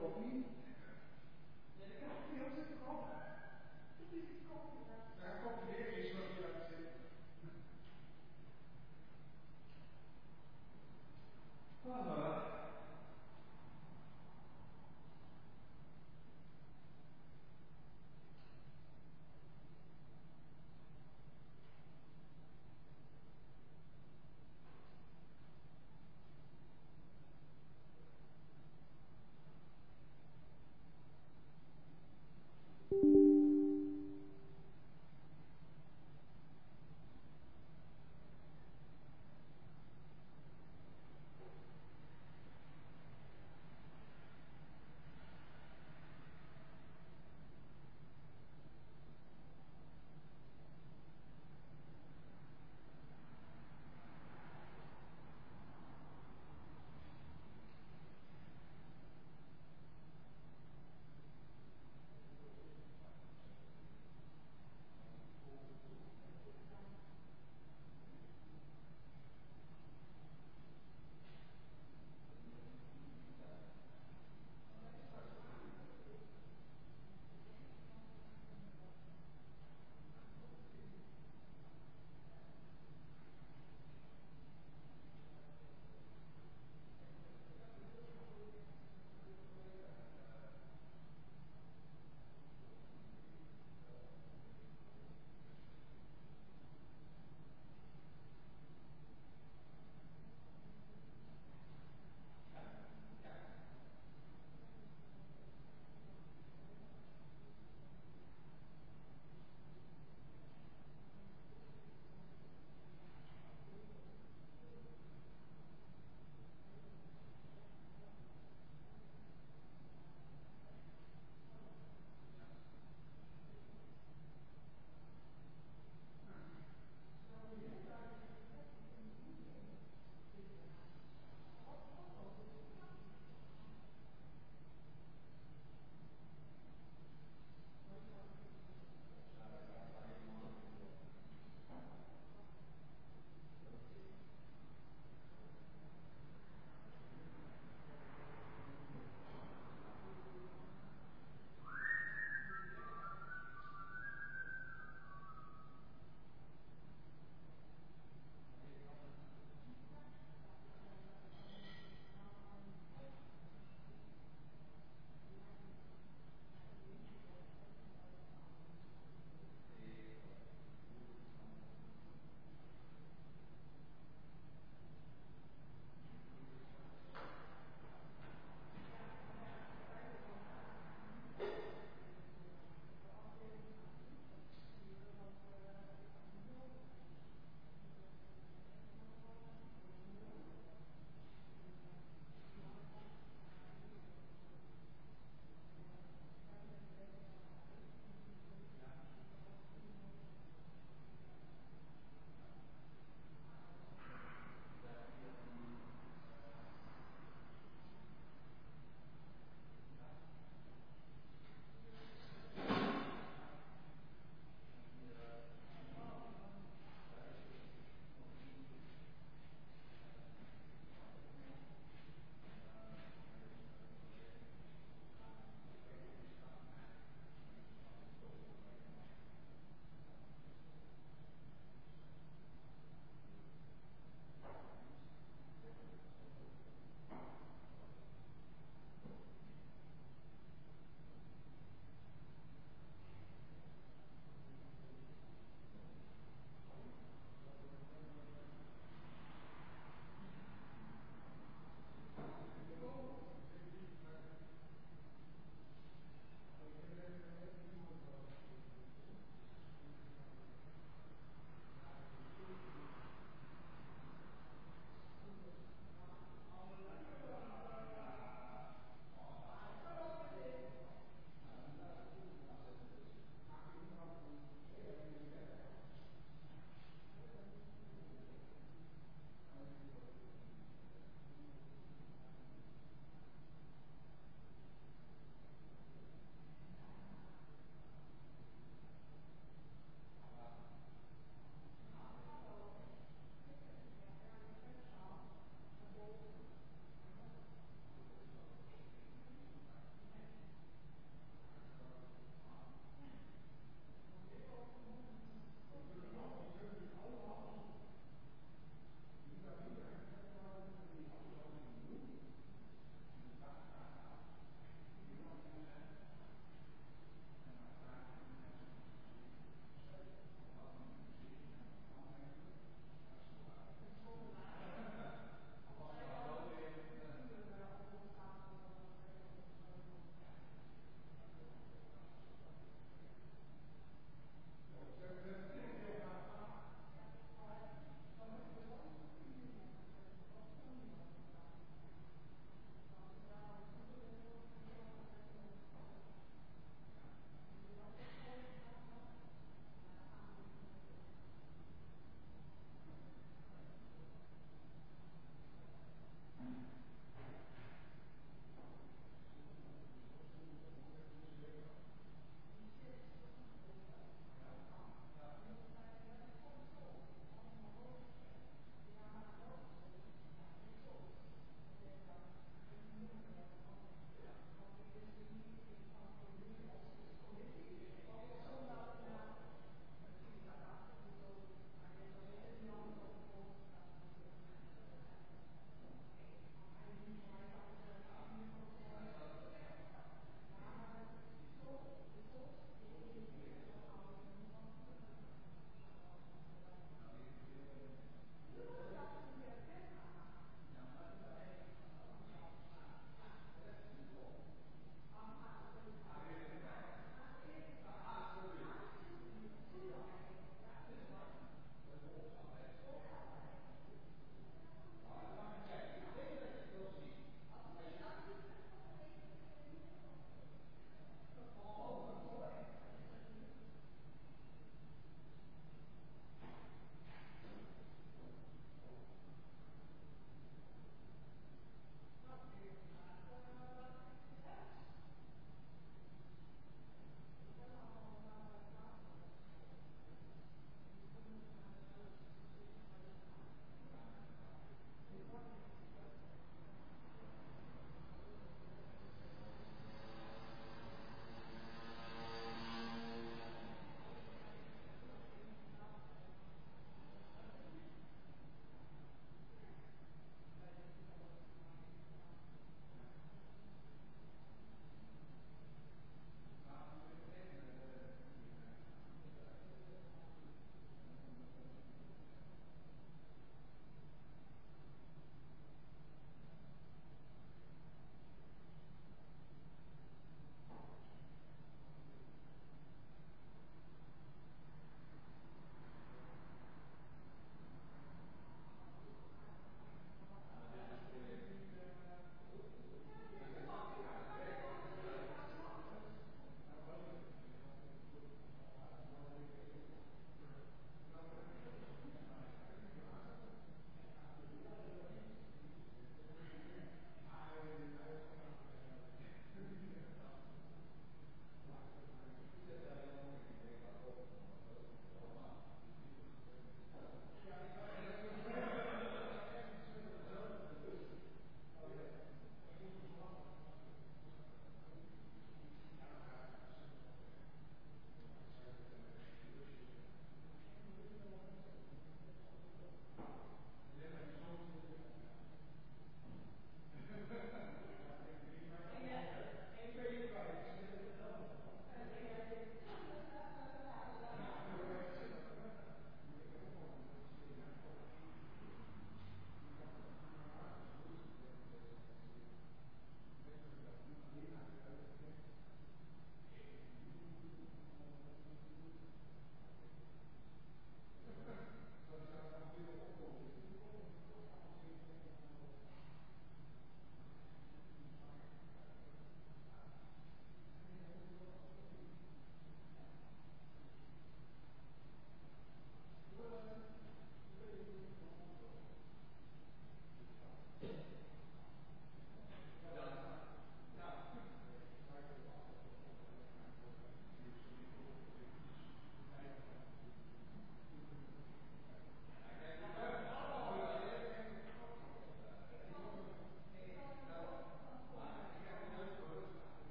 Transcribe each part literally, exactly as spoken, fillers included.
koffie. Ja, de koffie ook zitten koffie. Dat is die koffie. Ja, koffie weer is wat je laat zitten. Voilà.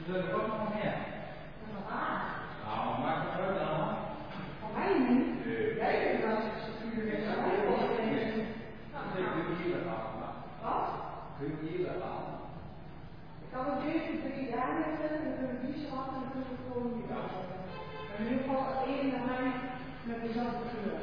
Er zijn er ook nog meer. Nou, maar maakt het uit allemaal. Voor mij niet. Jij bent wel eens structuur in de Kun je hier halen? Wat? Kun je hier halen? Ik kan het eerst drie jaar zetten en dan kunnen we die zo en dan kunnen we gewoon niet afzetten. In ieder geval het ene naar mij met dezelfde kleur.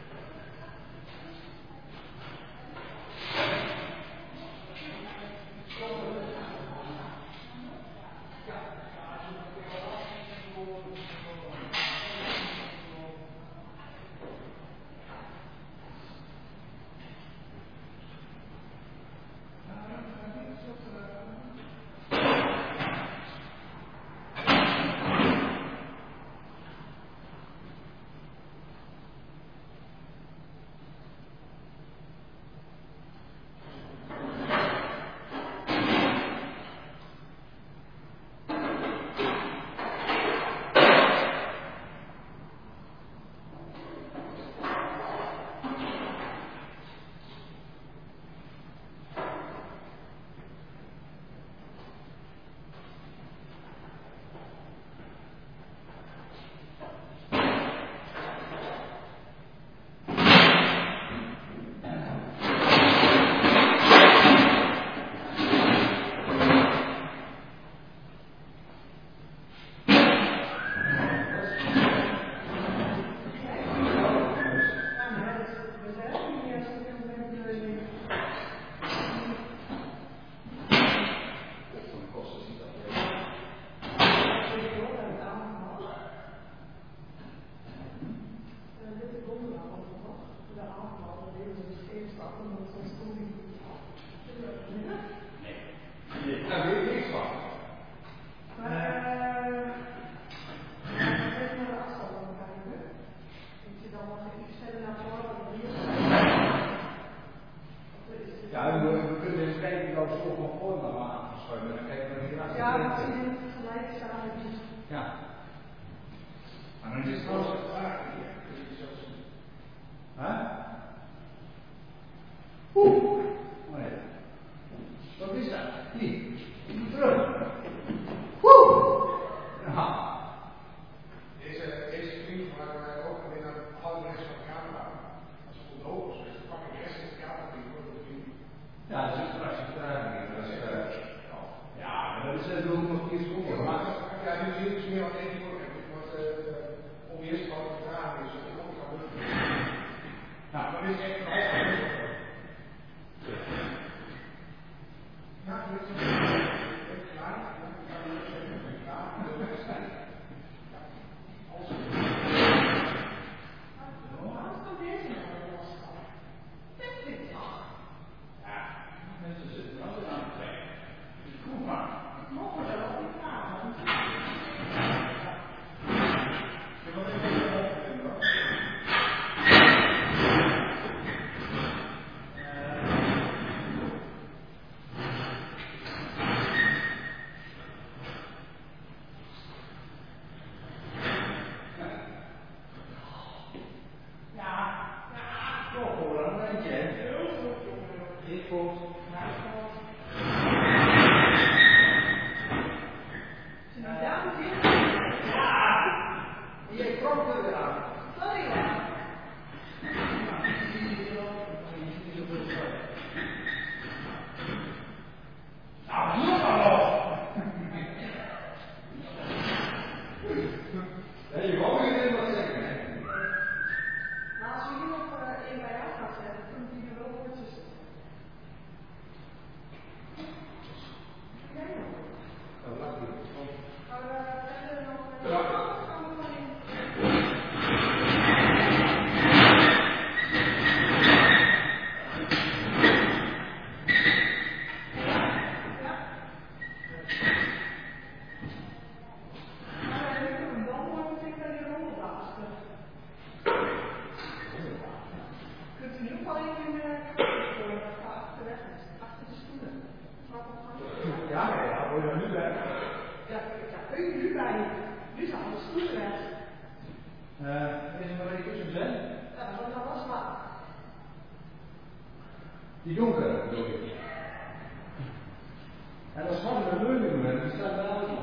Die donkere bedoel ik. En dat is gewoon een leuning, die staat wel ook nog.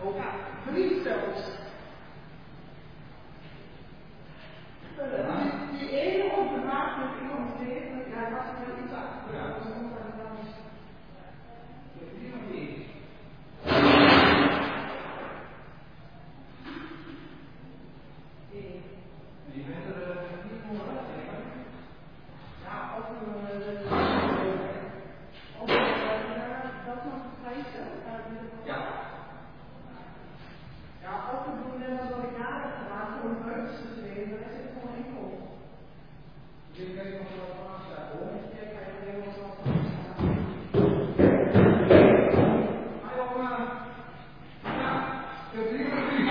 Ook verliefd zelfs. Die, die ene op de maat met iemand deed, ja, was het wel iets achter. Ja, dat was een dans. Die nog niet. Die bent er niet voor uit, hè? Ja, ook een. Ook dat nog gevrijden. Ja. Ja, ook een doen net als wat ik na heb gedaan, voor een heus te treden, maar dat zit gewoon in op. Dit kan je nog wel aanstaan, hoor. Ja, kan je heel wat wat aanstaan. Maar joh, ja, ik heb drie kwartier.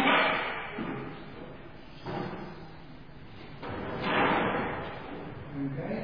Oké.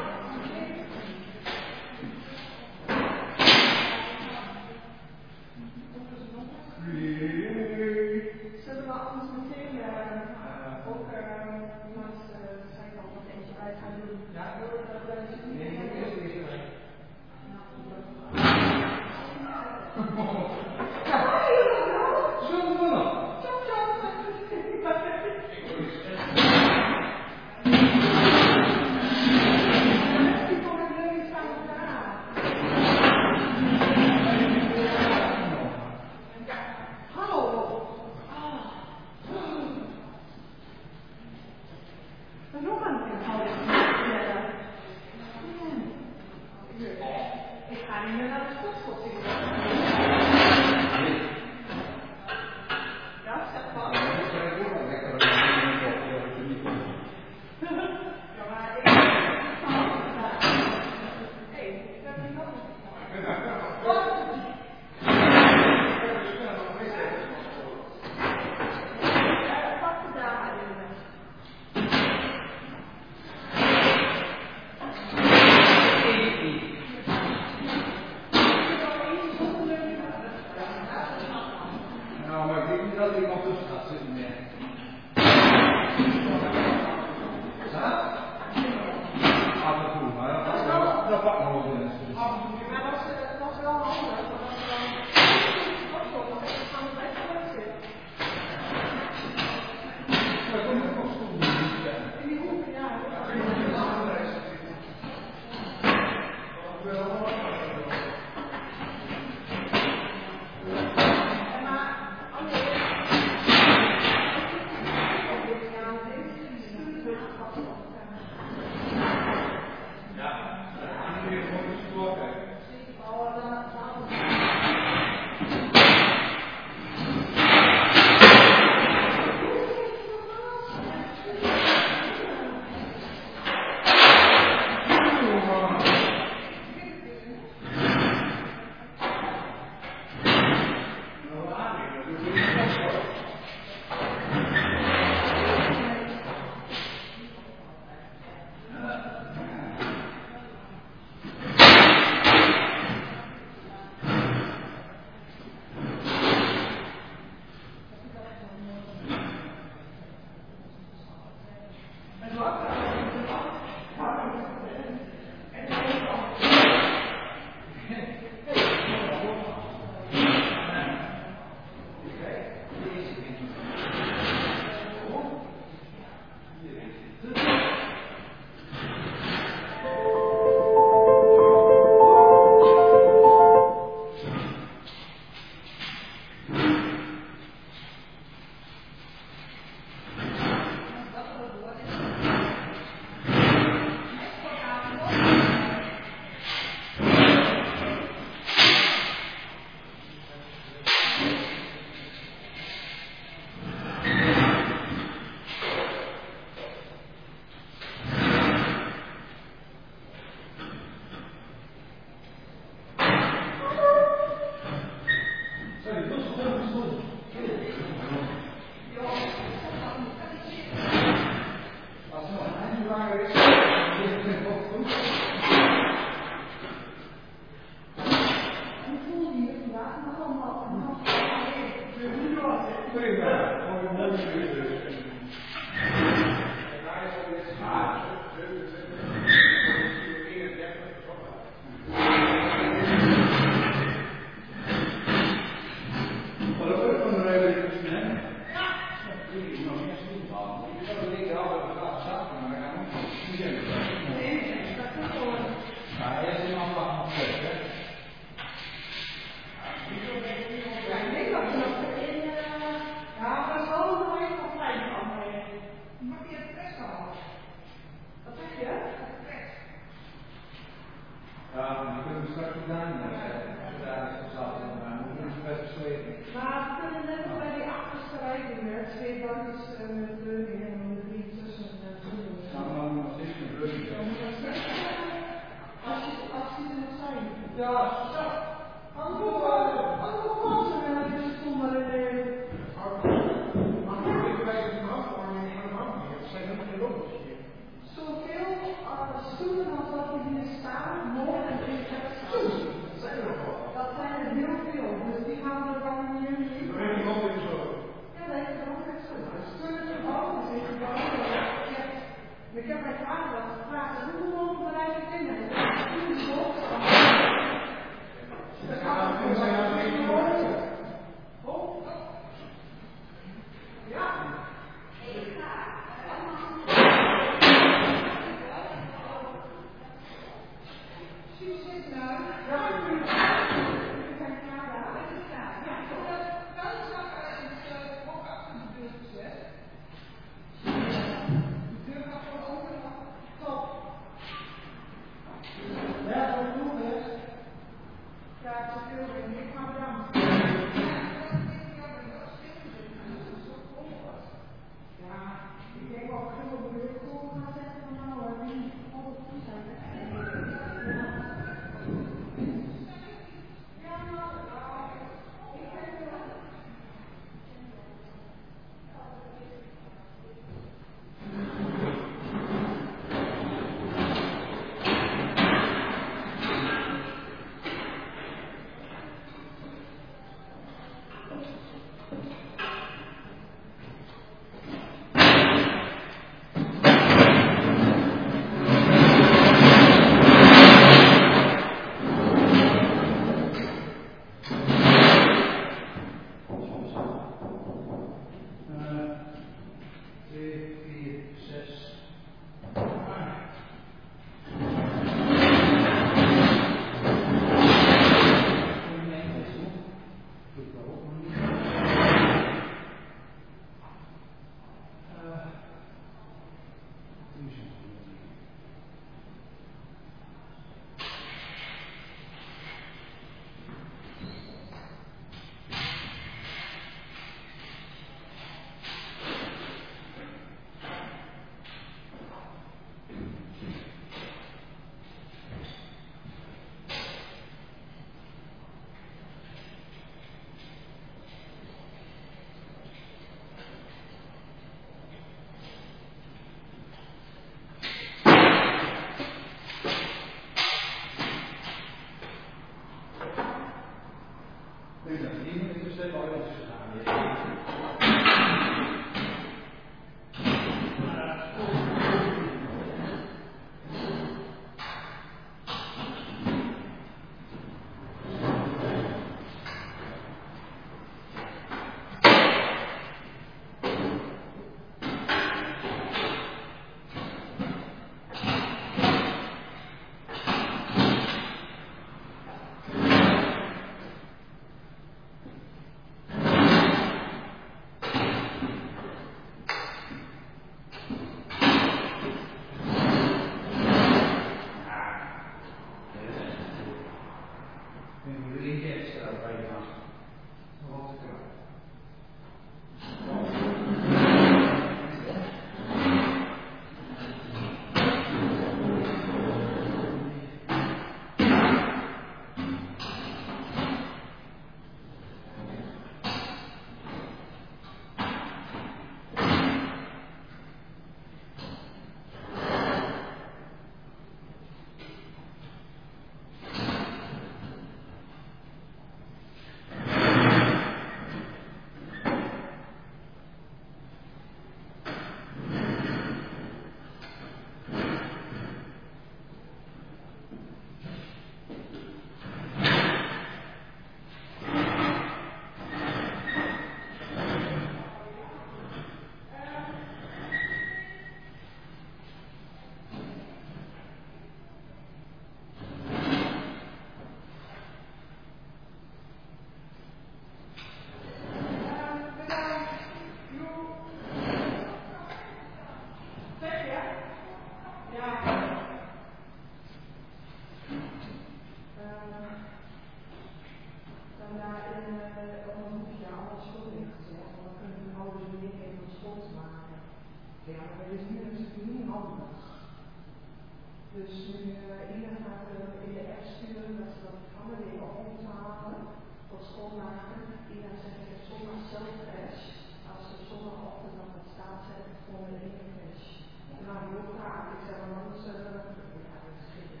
Dan daar in op een hoekje alle school in gezet, want dan kunnen de ouders een link even van school te maken. Ja, maar dat is nu natuurlijk niet handig. Dus nu uh, iedereen gaat uh, in de app sturen dat ze dat vangen weer op moeten halen voor schoolmaken. Iedereen zegt dat het zondag zelf crash. Als ze zondagochtend dan het staat, zet het gewoon in één crash. En dan heel graag, ik zeg maar anders, uh, ja, dat is schrikken.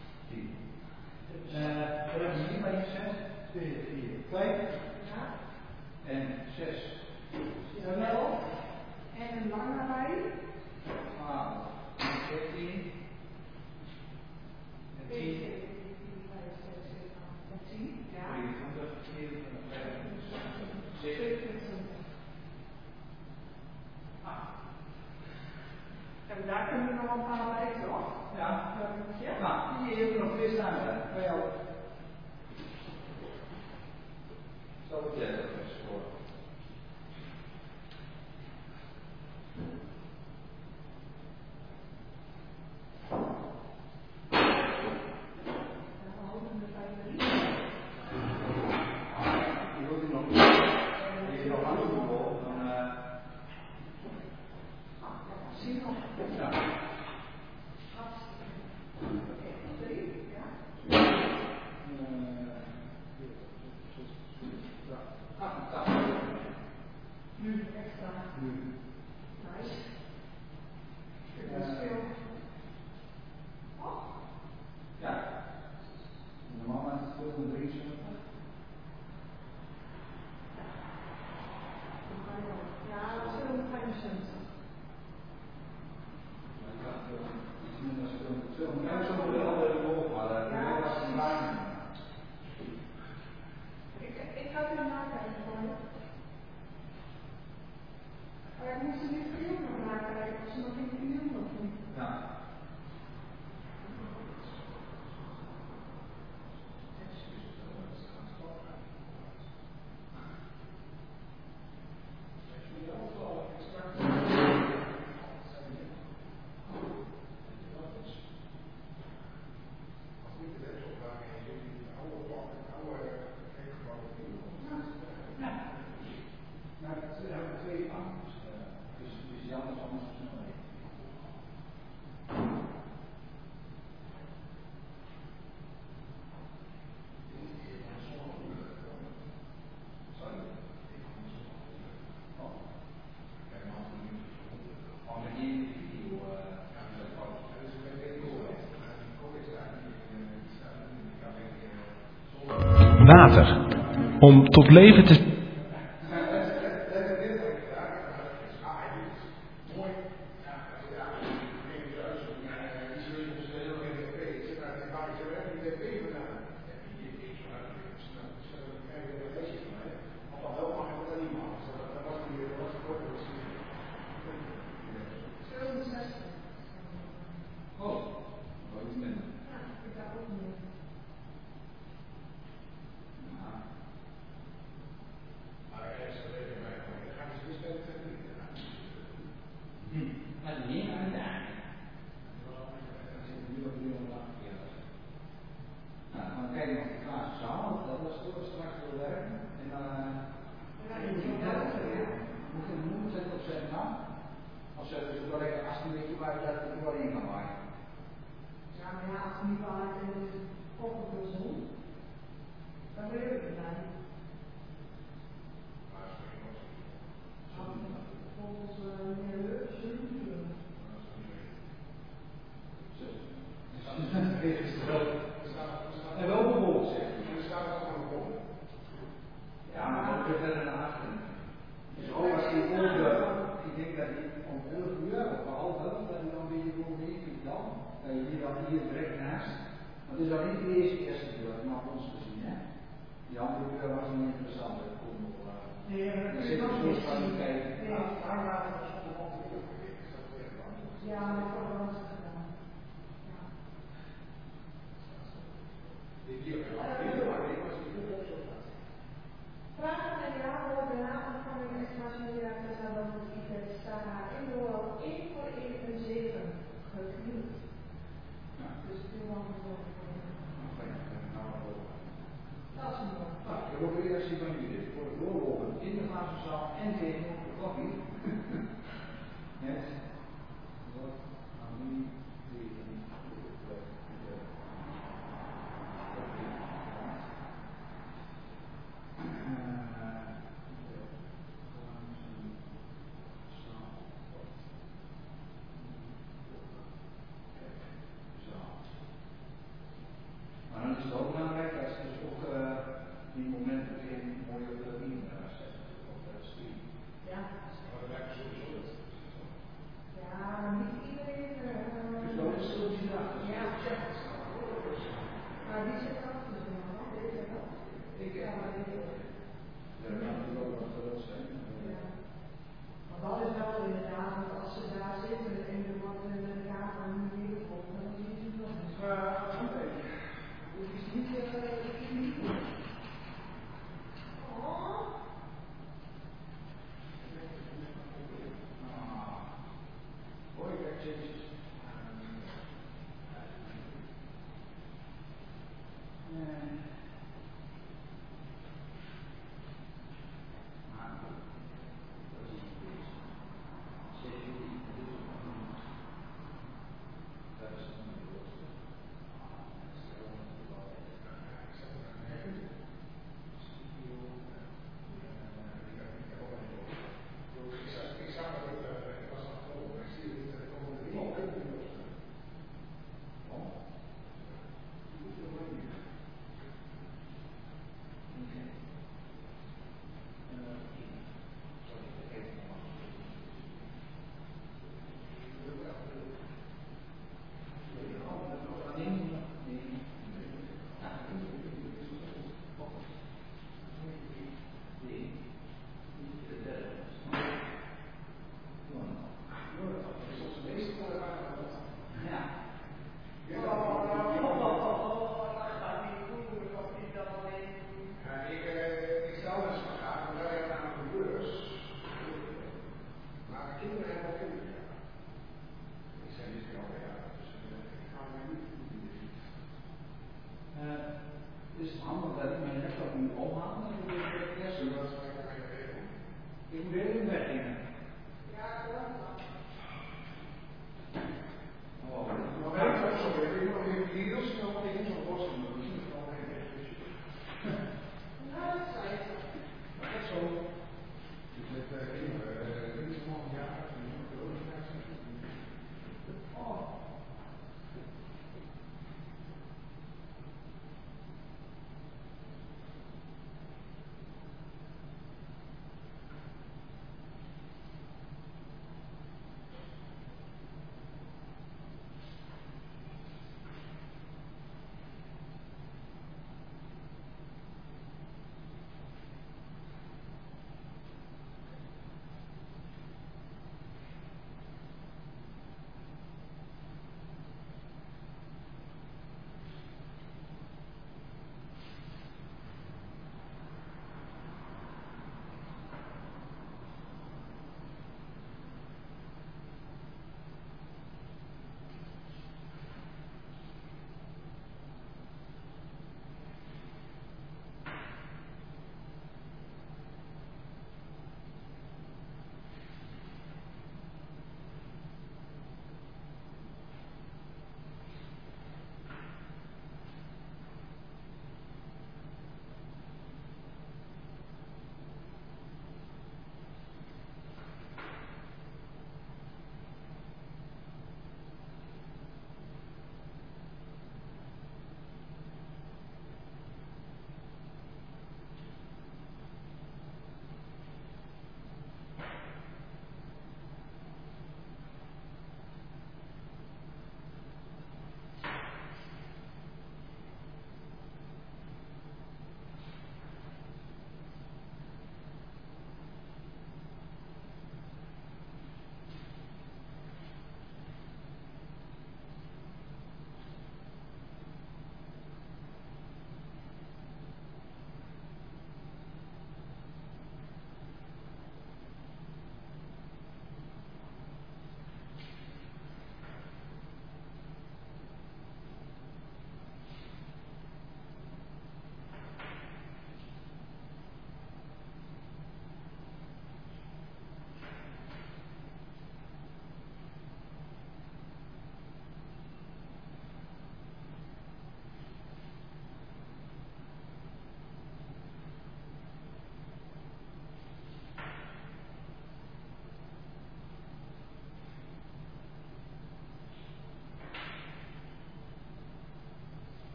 We hebben hier bij zes, twee, vier, vijf. Ja. En zes. Jawel. En een lange rij. twaalf, veertien. En tien. En tien, ja. drieëntwintig, vierentwintig, vijfentwintig, zevenentwintig. Ah. En daar kunnen we nog een paar bij, toch? Ja. Ja. Nou, hier hebben we nog twee staan. Bij jou. Zal ik jij dat eens voor? Water. Om tot leven te... Staat haar indoor één voor één een zeven. Ja, zeg het zo. Maar wie zegt dat? Weet je dat? Ik ja, maar ik ja, dat wil wel groot zijn. Ja. Maar dat is wel inderdaad, want als ze daar zitten en er wordt een kamer en een nieuwe op, dan zie je het nog niet. Maar een beetje. Het is niet niet goed. Oh. Hoi, Jezus.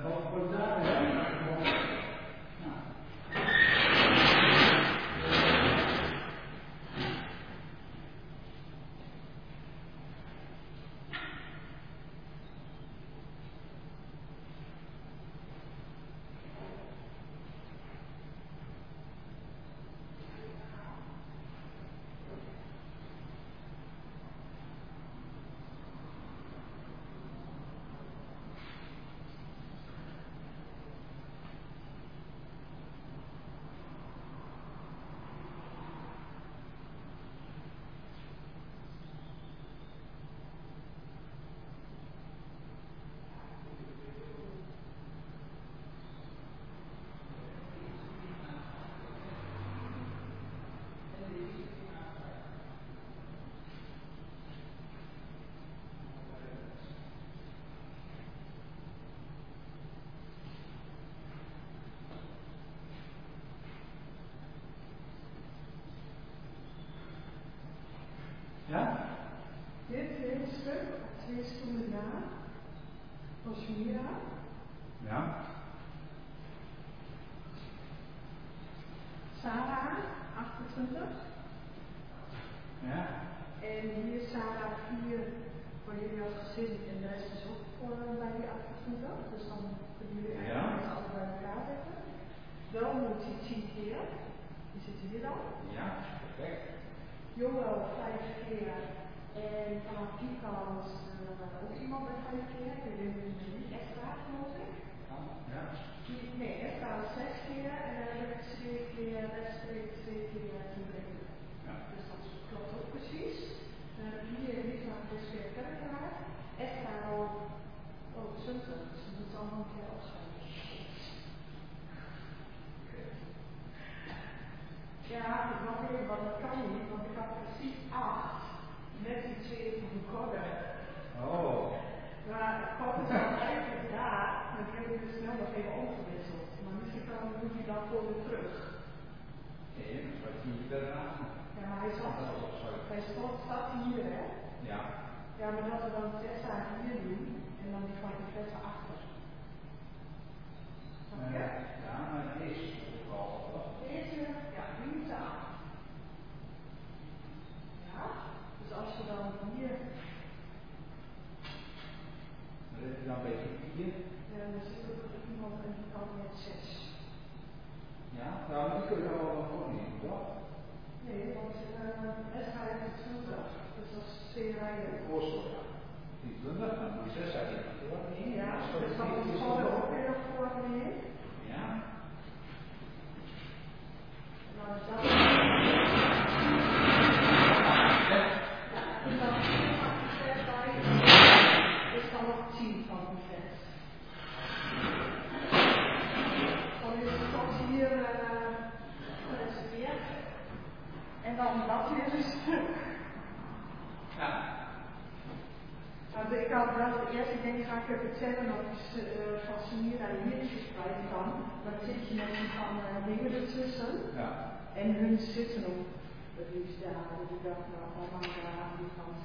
Ja? Dit hele stuk, twee stoelen na, van Shmira. Ja. Sarah, achtentwintig. Ja. En hier Sarah vier voor jullie als gezin en de rest is ook voor bij die achtentwintig. Dus dan kunnen jullie eigenlijk met z'n allen bij elkaar zetten. Wel moet hij tien keer. Die zitten hier dan. Ja, perfect. Joel vijf keer. En vanaf die kant uh, ook iemand bij vijf keer. Ik weet niet extra, geloof ik. Ja. Nee, extra zes keer. En dan heb ik twee keer, rechtstreeks twee keer en twee Ja. Dus dat klopt ook precies. Dan heb ik hier niet van dus weer kerkraad. Extra ook, ook twintig. Dus dat moet allemaal een keer opschrijven. Ja, ik mag even, want dat kan niet, want ik had precies acht met die twee van Gordon. Oh. Maar Gordon is al eigenlijk daar, maar ik heb hem dus snel nog even omgewisseld. Maar misschien kan, moet hij dan gewoon weer terug. Nee, dan zou je niet verder aan. Ja, maar hij zat, hij stond, staat hier, hè? Ja. Ja, maar dat we dan Tessa hier doen en dan die van de Tessa achter. Snap je? Ja, maar deze is ook wel wat. Deze, ja, die moet aan. Ja, dus als je dan hier. Dan heb je dan een beetje vier. Ja, dan zit er ook iemand en die kan met zes. Ja, nou, die kun je allemaal wel gewoon nemen, toch? Nee, want uh, S H heeft het twintig, dus dat is twee rijen. Voorstel, ja. Die twintig, dan die zes uit die voor. Ja, dus dan moet je gewoon ook weer voor neer. Ja. Nou, dus dat is. Ja, en dan van die zes bij is dan nog tien van die zes. Dan is het tot hier uh, gereserveerd. En dan dat weer een stuk. Ja. Nou, ik had wel de eerste denk ga ik even vertellen dat ik uh, van Samira hier verspreiden kan. Dan zit je met die van uh, dingen ertussen. Ja. En hun zitten ook het liefst daar. Dus ik dacht, nou, allemaal daar aan die kant.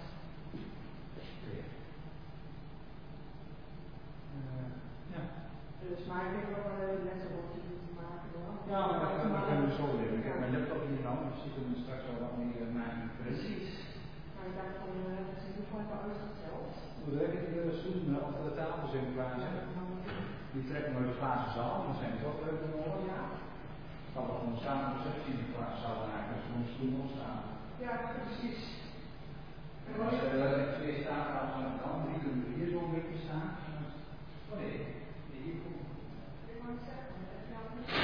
Uh, ja. Dus maar ik denk wel wel even letten wat je moet maken hoor. Ja, maar dat kunnen we zo leren. Ik heb mijn laptop hier nou, dus die kunnen we straks wel wat meer maken. Precies. Maar ik dacht van, uh, dat is in ieder geval even uitgeteld. Hoe werkt het de stoelen of de tafels in klaar zijn? Die trekken we de glazen zaal, dan zijn die ook leuk nodig. Ja. Dan we gewoon samen een receptie in de glazen zaal maken, als we gewoon stoelen opstaan. Ja, precies. En als er twee staattafels aan de kant, die kunnen we hier zo'n beetje staan. Oh nee, nee, hier komt. Ik wou het zeggen, dat is nou niet.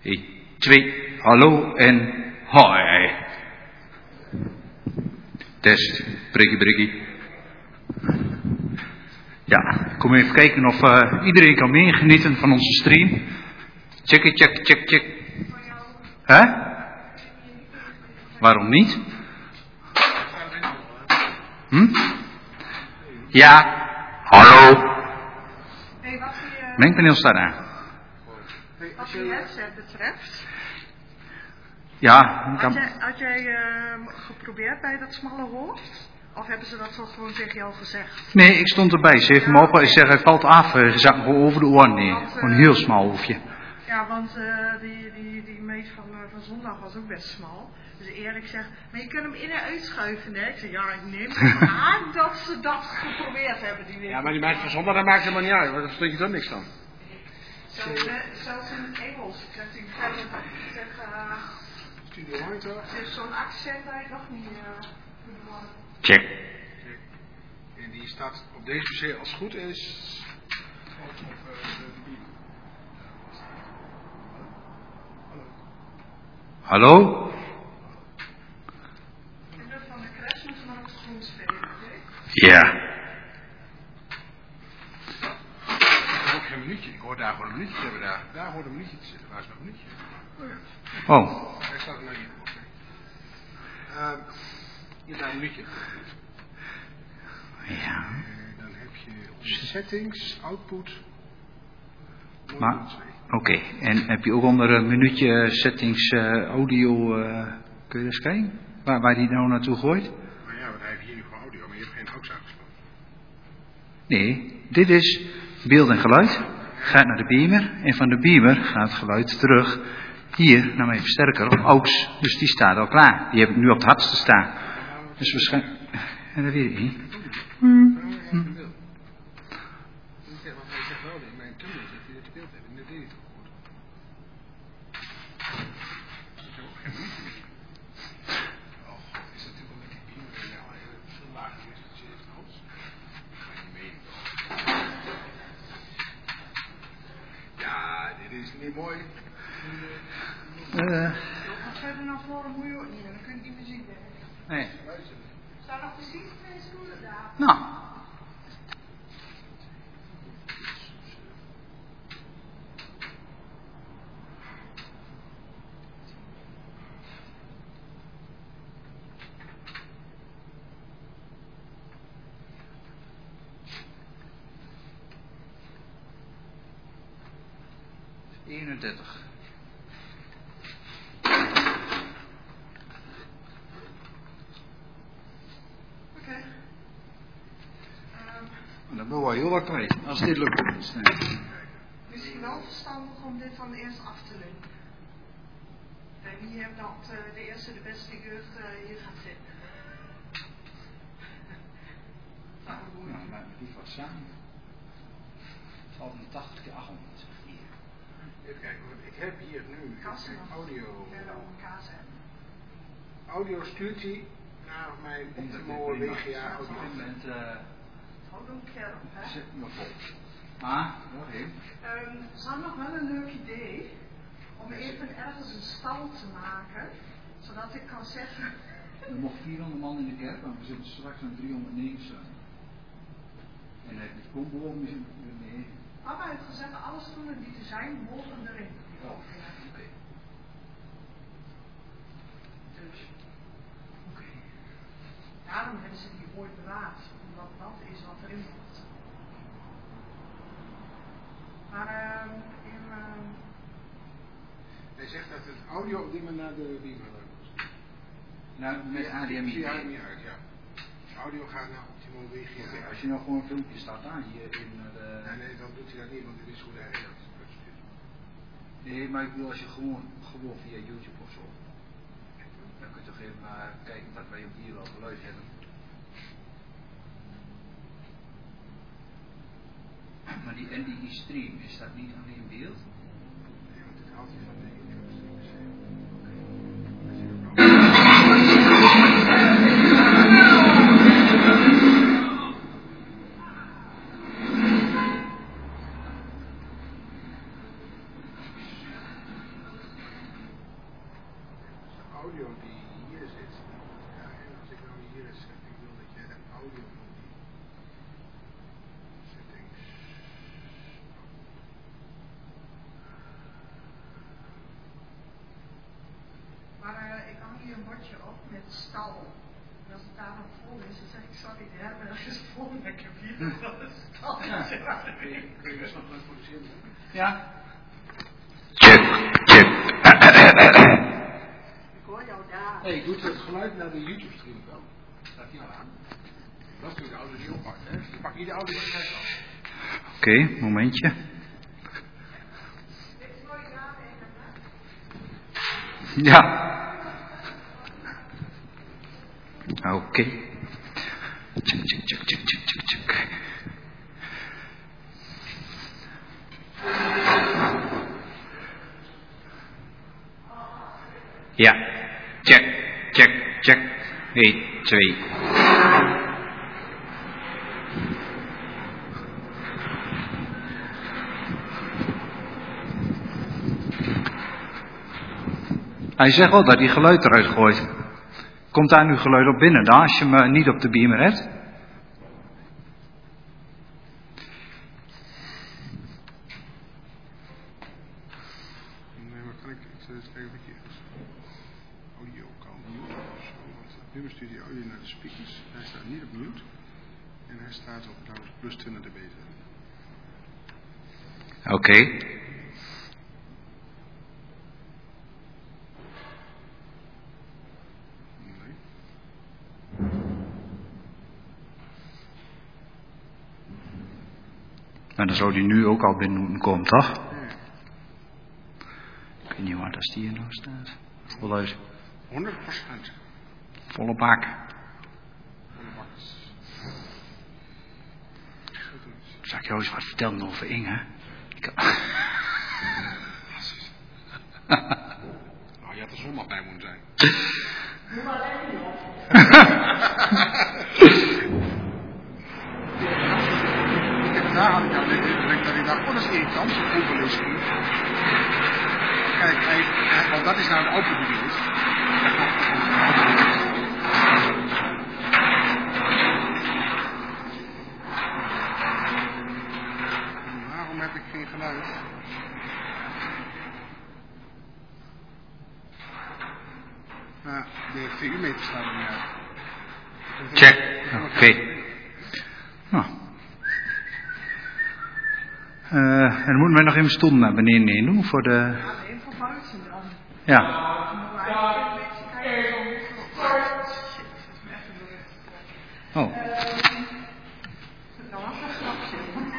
één, twee, hallo en hoi. Test, prikkie, prikkie. Ja, ik kom even kijken of uh, iedereen kan meegenieten van onze stream. Check, check, check, check. Hè? Waarom niet? Hm? Ja, hallo. Hey, wat je, Mengpaneel staat aan. wat je headset betreft, Ja, had kan... jij, had jij uh, geprobeerd bij dat smalle hoofd? Of hebben ze dat zo gewoon tegen jou gezegd? Nee, ik stond erbij. Ze heeft hem op. Ik zeg, hij valt af. Ze zat gewoon over de oren neer. Want, uh, Gewoon een heel smal hoofdje. Ja, want uh, die, die, die meet van, uh, van zondag was ook best smal. Dus Erik zegt, maar je kunt hem in en uitschuiven, hè? Ik zeg, ja, ik neem aan dat ze dat geprobeerd hebben. Die ja, maar die meid van zondag, dat maakt helemaal niet uit. Want daar stond je toch niks van. Zelfs, uh, zelfs in het Engels. Ik zeg, ik zeg uh, Studio Monitor. het is zo'n accent dat je nog niet uh, kunt horen. Check. En die staat op deze P C als het goed is. Op, op uh, de beamer. Hallo? En de van de crash moeten we naar het groen spelen, oké? Ja. Ook geen minuutje. Ik hoor daar gewoon een minuutje te hebben. Daar, daar hoort een minuutje te zitten. Waar is nog een minuutje? Oh. Daar staat er nou hier. Oké. Uh, hier daar een minuutje. Ja. En dan heb je onze settings, output. Maar, oké. Okay. En heb je ook onder een minuutje settings uh, audio, uh, kun je eens kijken? Waar, waar die nou naartoe gooit? Maar ja, want hij heeft hier nu gewoon audio, maar je hebt geen aux aangesproken. Nee, dit is beeld en geluid. Gaat naar de beamer. En van de beamer gaat het geluid terug hier naar mijn versterker op aux. Dus die staat al klaar. Die heb ik nu op het hardste staan. Dus waarschijnlijk... En dat weet ik niet. Hmm. Hmm. Want hij zegt wel in mijn tunnel dat hij dit beeld heeft. En dat deed hij toch goed. Ik heb ook geen minuutje meer. Oh god, is dat natuurlijk wel met die beamer nou veel lager geïnteresseerd dan ons? Maar die meen ik wel. Ja, dit is niet mooi. Uh, Wat verder naar voren moet je ook niet, dan kun je niet meer zien. nee. Staan nog precies twee stoelen daar? Nou. eenendertig. Oké. Dan ben je wel heel wat kwijt, als dit lukt. Nee. Misschien wel verstandig om dit dan eerst af te doen. En wie hebt dat uh, de eerste de beste jeugd uh, hier gaat zitten? Nou, hoe Nou, laat me die vast samen. vijfentachtig keer achthonderd. Hier. Even kijken, want ik heb hier nu audio. Audio stuurt hij naar mijn Optimo W G A audio. Houd een keer op, hè? Zet me vol. Maar, nog één. Um, ze hadden nog wel een leuk idee om even ergens een stal te maken, zodat ik kan zeggen. Er mocht vierhonderd man in de kerk, maar we zitten straks aan driehonderdnegen. En hij heeft komt boven misschien. Nee. Papa heeft gezegd, alle stoelen die er zijn, mogen erin. Oh, oké. Okay. Dus. Oké. Okay. Daarom hebben ze die ooit bewaard, omdat dat is wat erin moet. Maar uh, in, uh... hij zegt dat het audio op dit moment naar de beamer moet. Nou, met H D M I. Via H D M I uit, ja. Audio gaat naar Optimo W G A. Okay, als je nou gewoon een filmpje staat aan hier in de... Nee, nee, dan doet hij dat niet, want dit is hoe hij dat uitstuurt. Nee, maar ik bedoel als je gewoon, gewoon via YouTube of zo. Dan kun je toch even maar kijken dat wij op hier wel geluid hebben. Maar die N D I stream, is dat niet alleen beeld? Nee, want dit haalt hij van de YouTube streams. audio die hier zit. Ja, en als ik nou hier zeg, ik wil dat jij de audio van die settings. Maar uh, ik hang hier een bordje op met stal. En als het daar nog vol is, dan zeg ik sorry, de herberg is vol. En ik heb hier nog wel een stal. Ja, kun je best nog wat produceren. Ja. Check, check. Ik hoor jou daar. Nee, ik doe het geluid naar de YouTube-stream wel. Staat hier aan. Dat is natuurlijk de audio die oppakt, hè? Je pakt niet de audio van de af. Oké, okay, momentje. Dit is mooi nadenken, hè? Ja. Oké. Okay. Check, check, check, check, check, check, check. Ja. Check, check, check. één, twee. Hij zegt wel dat hij geluid eruit gooit. Komt daar nu geluid op binnen dan, als je hem niet op de beamer hebt? Nee, maar kan ik het eventjes audio kan mute of zo, want nu stuurt hij audio naar de speakers. Hij staat niet op mute en hij staat op nou plus twintig dB. Oké. Okay. Maar dan zou die nu ook al binnen moeten komen, toch? Ja. Ik weet niet waar als die hier nou staat. Voluit. honderd procent. Volle bak. Volle bak. Zal ik jou eens wat vertellen over Inge? Ik... Nou, je had er zondag bij moeten zijn. Doe maar alleen op. Daar had ik jou net in gedacht dat ik dacht, oh dat is irritant, zo'n overleesing. Kijk, hij, hij, want dat is nou de open bedoeld. Waarom heb ik geen geluid? Nou, de V U-meter staat er niet uit. Check. Oké. Okay. Nou. Uh, en dan moeten wij nog even stonden naar beneden heen doen voor de... Ja, de informatie dan. Ja. Oh. Uh, nou, was dat grapje.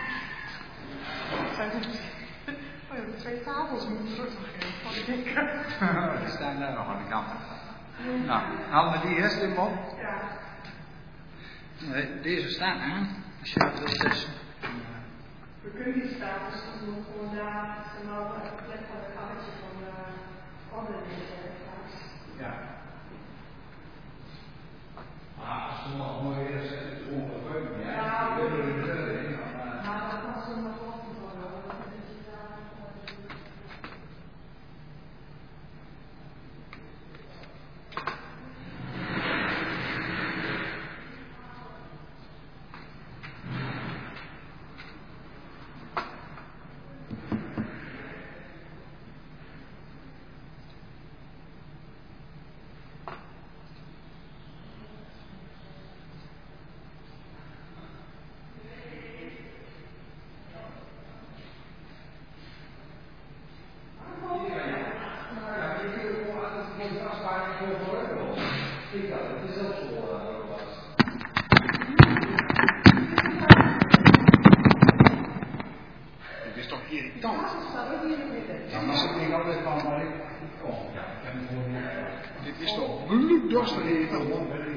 Zijn er... Oh ja, de twee tafels moeten er ook nog in. Die staan daar nog aan de kant. Nou, halen we die eerst in op. Ja. Nee, deze staan aan. Als je dat wilt testen. We kunnen die tafels doen gewoon daar, ze mogen op de plek van het galletje van de orde neerzetten. Ja. Ah, als ze nog mooi eerst is het ongeveer. Ja, we willen er verder in. Maar dat kan ze nog wel goed worden. Dit is toch bloeddorstig irritant.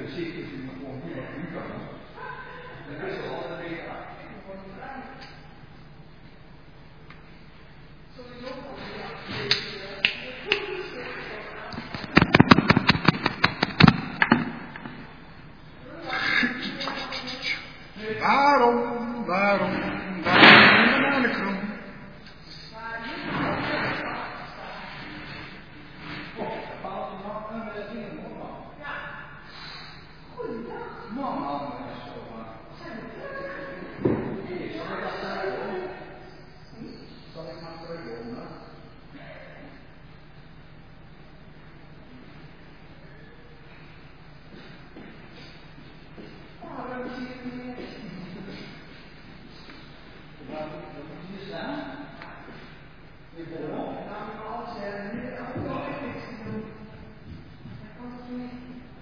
Waarom, waarom, waarom de krom? Ja. Goeiedag. Man, man, zo maar. Zijn we terug? Hier, zal ik dat terug? Zal ik maar terug? Oh, dan zie ik niet meer. Waar moet je staan? Je bent op. Nou, ik kan alles zeggen. Nu heb ik ook niks te doen. Hij kan het niet.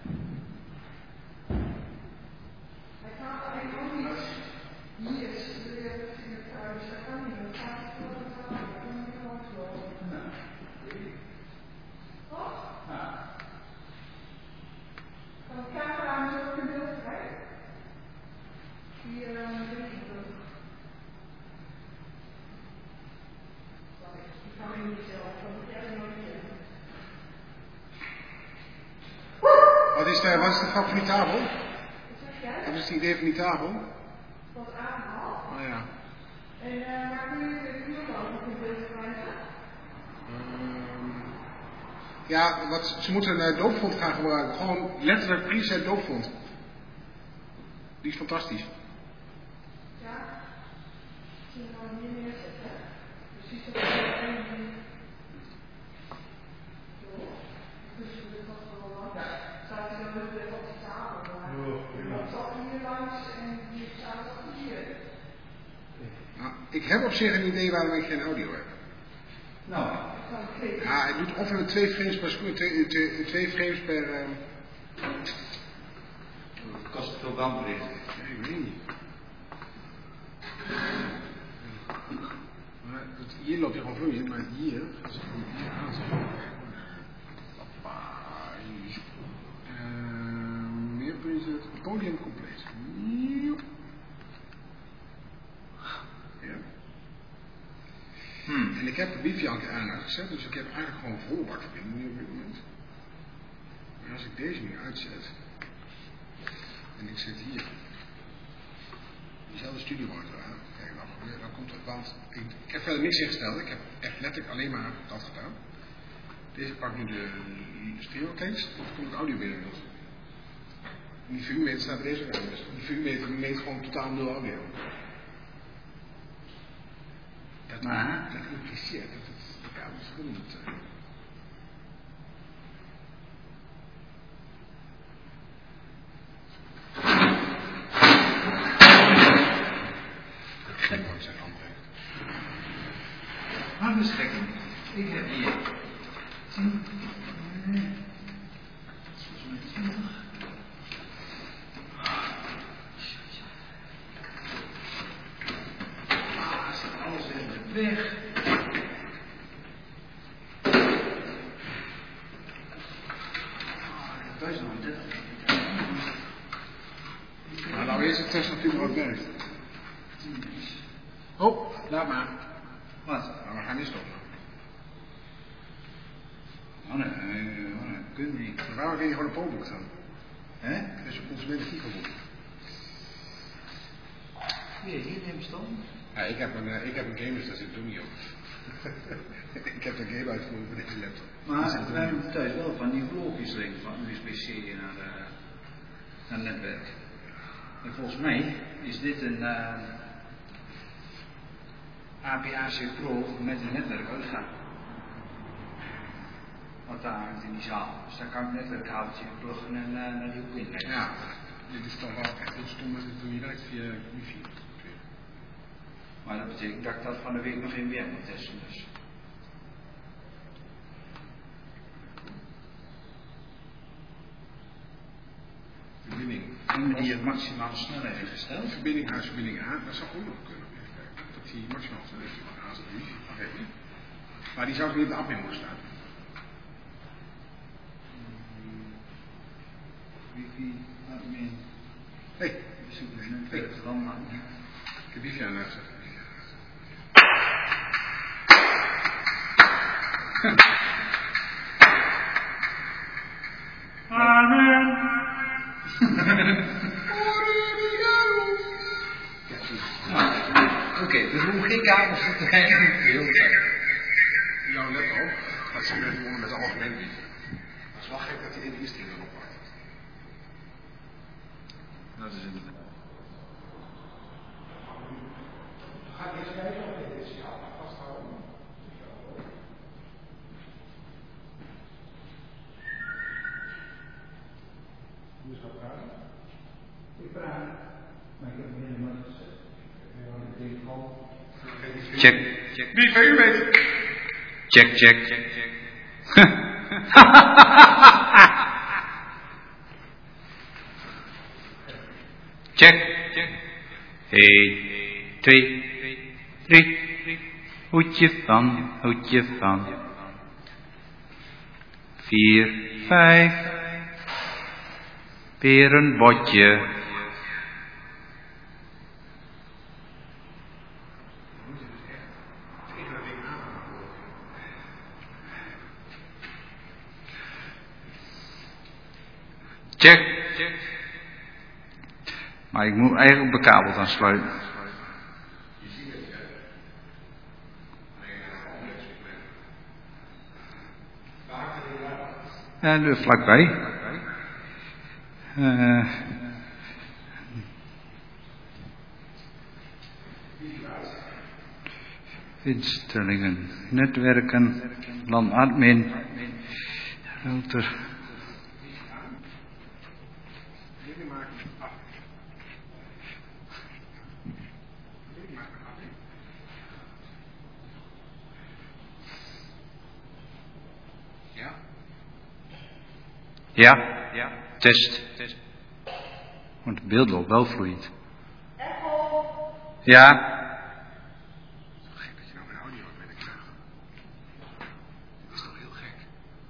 Hij kan, hij kan niet. Hier is de vinger thuis. Hij kan niet. Hij gaat het voor de taal. Hij kan niet langs lopen. Toch? Ja. Kan de camera zo in beeld krijgen? Hier aan de linkerkant. Ik kan hem niet zelf, dat moet jij nooit zeggen. Wat is de, wat is de grap van die tafel? Wat zeg jij? Wat is het idee van die tafel? Wat aangehaald. Oh ja. En uh, waar kun je de vuurloop nog in beeld krijgen? Um, ja, wat, ze moeten een uh, doopvond gaan gebruiken. Gewoon letterlijk preset doopvond. Die is fantastisch. Ja. Zie je nou hier neerzetten, hè? Precies dat je één ding. Zo. Dus je doet dat wel lang. Ja. Staat hij dan ook weer op de tafel. Maar je loopt al hier langs en die staat al hier. Nou, ik heb op zich een idee waarom ik geen audio heb. Nou. Ja, hij doet of met twee frames per seconde, twee, twee, twee frames per... Uh... Het kost veel bandbreedte. Ja, ik weet niet. Maar het, hier loopt hij gewoon vloeiend, maar hier, als ik hem hier aanzet. Hoppa. Uh, meer preset, podium compleet. Ja. Hmm. En ik heb de wifi al aan uitgezet, dus ik heb eigenlijk gewoon volbakverbinding nu op dit moment. Maar als ik deze nu uitzet, en ik zet hier diezelfde studiomonitor aan, kijk dan, dan komt het, want ik, ik heb verder niks ingesteld, ik heb echt letterlijk alleen maar dat gedaan. Deze pakt nu de, de stereo-tanks, en dan komt het audio binnen. Dus die vuurmeter staat bij deze ook aan, dus die vuurmeter meet gewoon totaal nul audio. Dat, Maar, dat impliceert dat het totaal verschillend moet zijn. Gek wordt zijn andere. wat is gek? Ik heb hier tien. Nee. Volgens mij twintig. Ah, zit alles in de weg. Ah, thuis nog een dertig. Maar nou eerst het test natuurlijk wat werkt. Oh, laat maar. Wat? Nou, we gaan niet stoppen. Oh nee, oh nee, kun niet. Maar waarom kun je gewoon een poolboek gaan? Hè? Dat is een consumentengigaboek. Hier, hier neem je stand. Ja, ik heb een, uh, ik heb een game, dus daar zit ook niet op. Ik heb de game uitgevoerd met deze laptop. Maar wij hebben thuis wel van die blokjes erin, van U S B-C naar, uh, naar het netwerk. En volgens mij is dit een uh, A P A C Pro met een netwerk uitgaan. Wat daar hangt in die zaal. Dus daar kan ik het netwerkkabeltje in pluggen en uh, naar die hoek in leggen. Ja, dit is toch wel echt heel stom dat het niet werkt via wifi. Maar dat betekent dat ik dat van de week nog in weer moet testen. Dus. Verbinding. En die heeft maximale snelheid ingesteld. Verbinding uit verbinding aan, dat zou ook nog kunnen. Even kijken. Dat die maximaal snelheid aan zit wifi. Even. Maar die zou niet op de admin moeten staan. Wifi, admin. Hé, hey, We zoeken een netwerk van aan. ik heb wifi aan gezet. Amen. Oké, okay, dus hoe geen kabels te krijgen. Heel Jouw laptop, dat zijn met gewoon met algemeen wifi. is wel gek dat hij in de instelling dan oppakt. Dat is het. Ga eerst kijken of dit is. Ja, vasthouden. Hoe is dat praten? Ik praat, maar ik heb hem helemaal niet gezet. Ik denk gewoon. Check, check. Wie van u weet het? Check, check, check, check. Check, check. één, twee, drie. Hoedje van, hoedje van. vier, vijf. Perenbotje. Check. Maar ik moet eigenlijk bekabeld aansluiten. Ja, er vlakbij. Uh, instellingen, netwerken, landadmin, router. Ja, ja, test. test. Want het beeld loopt wel vloeiend. Echo. Ja. Gek dat je nou een audio met ik krijgt. Dat is toch heel gek.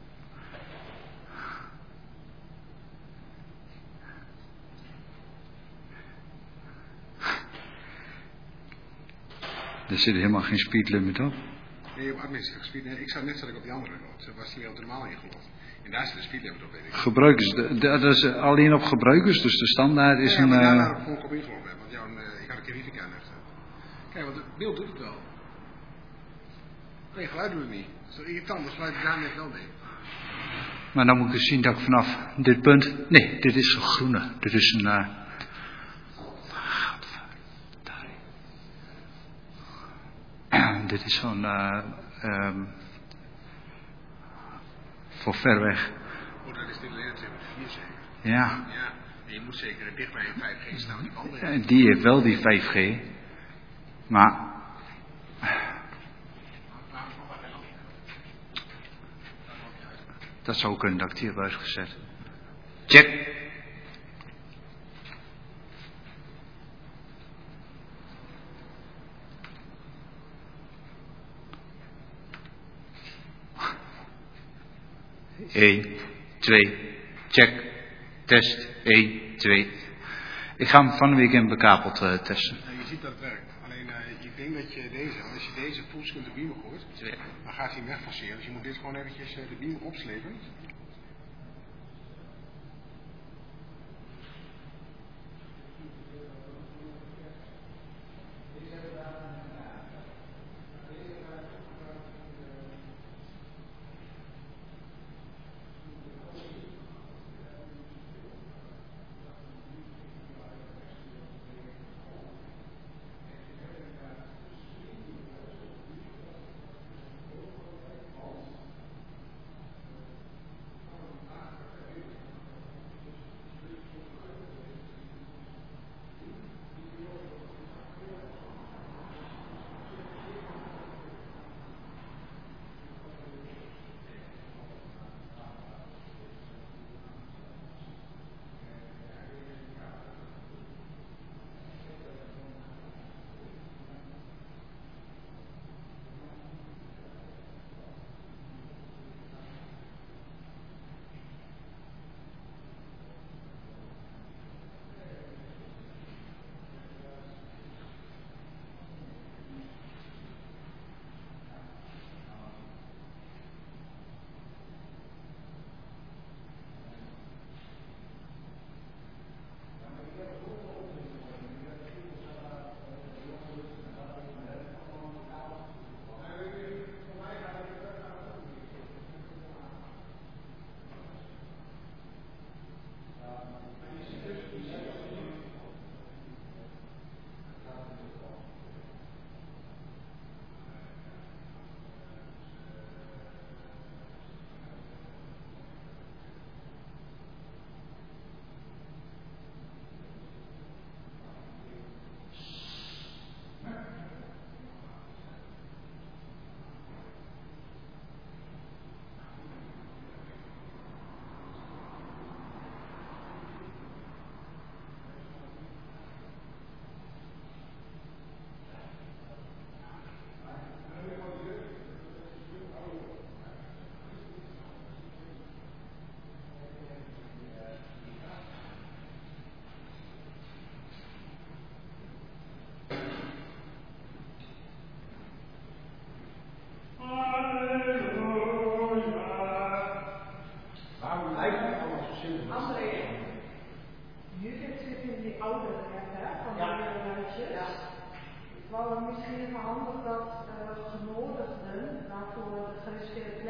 Er zit helemaal geen speedlimit op. Nee, op admin zit er speed. Nee, ik zat net zat ik op die andere noot. Daar was die weer op de normaal ingelogd. En daar zit de speedlimit op, weet ik. Gebruikers, de, de, dat is alleen op gebruikers, dus de standaard is ja, een... maar Uh... daarna kon ik op ingelogd hebben, want jouw, uh, ik had een keer wifi aan heeft. Kijk, want het beeld doet het wel. Nee, geluid doet het niet. Dat is toch irritant, dan sluit ik daarmee wel mee. Maar dan moet ik dus zien dat ik vanaf dit punt... Nee, dit is een groene. Dit is een... Uh... dit is zo'n... Uh, um... voor ver weg. Oh, dat is dit alleen twee komma vier zeker? Ja. Ja, en je moet zeker dicht bij een vijf G staan, die banden. En die heeft wel die vijf G. Maar... Dat zou kunnen dat ik die heb uitgezet. Check. één, twee, check, test, één, twee. Ik ga hem van de week in bekabeld uh, testen. Ja, je ziet dat het werkt. Alleen, uh, ik denk dat je deze, als je deze fullscreen de beamer gooit, dan gaat hij hem wegforceren. Dus je moet dit gewoon eventjes uh, de beamer opslepen.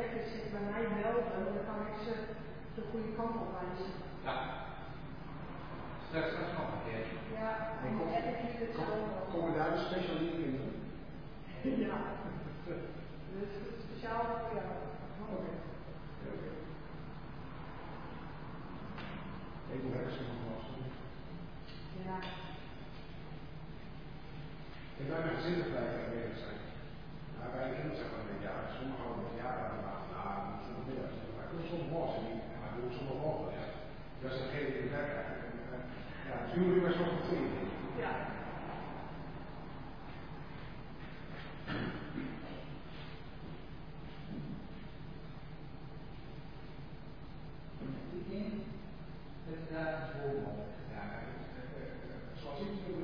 projecten zich bij mij melden, dan kan ik ze de goede kant op wijzen. Ja. Straks straks nog een keer. Ja, en dan heb ik hier het zo. Komen daar de special dingen in doen? Ja. Dus speciaal voor jou. Oké. Oké. Ik moet ergens nog wat doen. Ja. Ik ben met gezinnen blijven aanwezig zijn. Nou, bij de kinderen zeggen van ja, sommigen houden met jaren laten. Nou, sommige middag. Maar ik doe soms morgen niet. Maar ik doe sommige morgen. Ja. Dat is degene die ik werk eigenlijk. Ja, misschien moet ik maar zo van twee. Ja. Ja, zoals ik het